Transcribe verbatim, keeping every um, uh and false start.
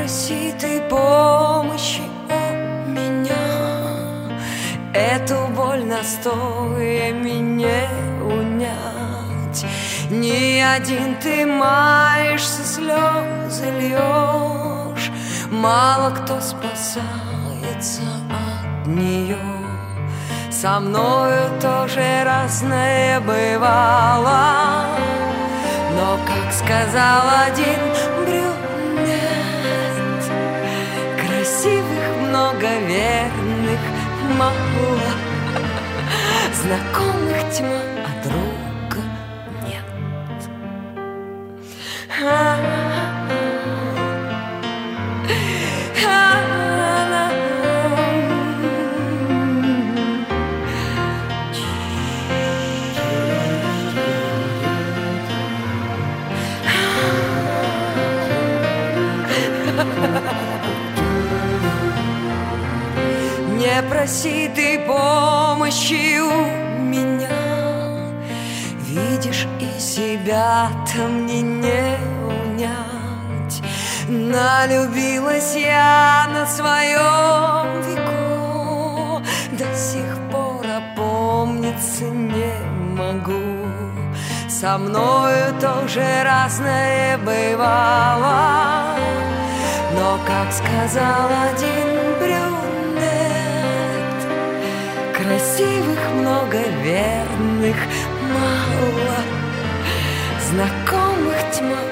проси ты помощи у меня, эту боль настоями не унять. Не один ты маешься, слезы льешь, мало кто спасается от нее. Со мною тоже разное бывало, но, как сказал один брюнет, красивых много, верных мало, знакомых тьма, а друга нет. Не проси ты помощи у меня, видишь, и себя-то мне не унять. Налюбилась я на своем веку, до сих пор опомниться не могу. Со мною тоже разное бывало, но, как сказал один брюнет, красивых много, верных мало, знакомых тьма.